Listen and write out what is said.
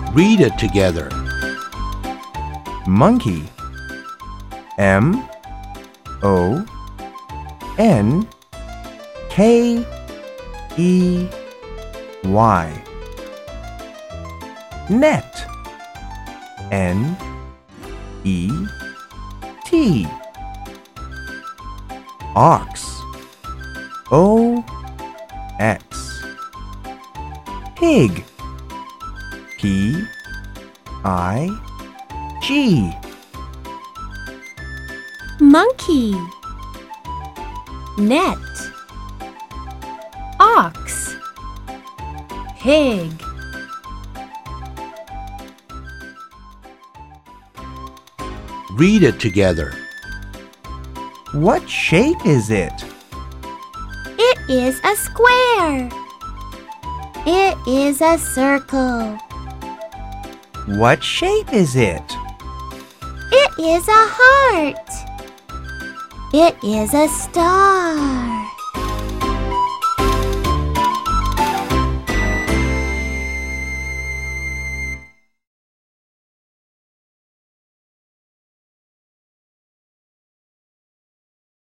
Read it together. Monkey. M-O-N-K-E-Y. Net. N-E-T. Ox. O-X. Pig. P-I-G. Monkey. Net. Ox. Pig. Read it together. What shape is it? It is a square. It is a circle. What shape is it? It is a heart. It is a star.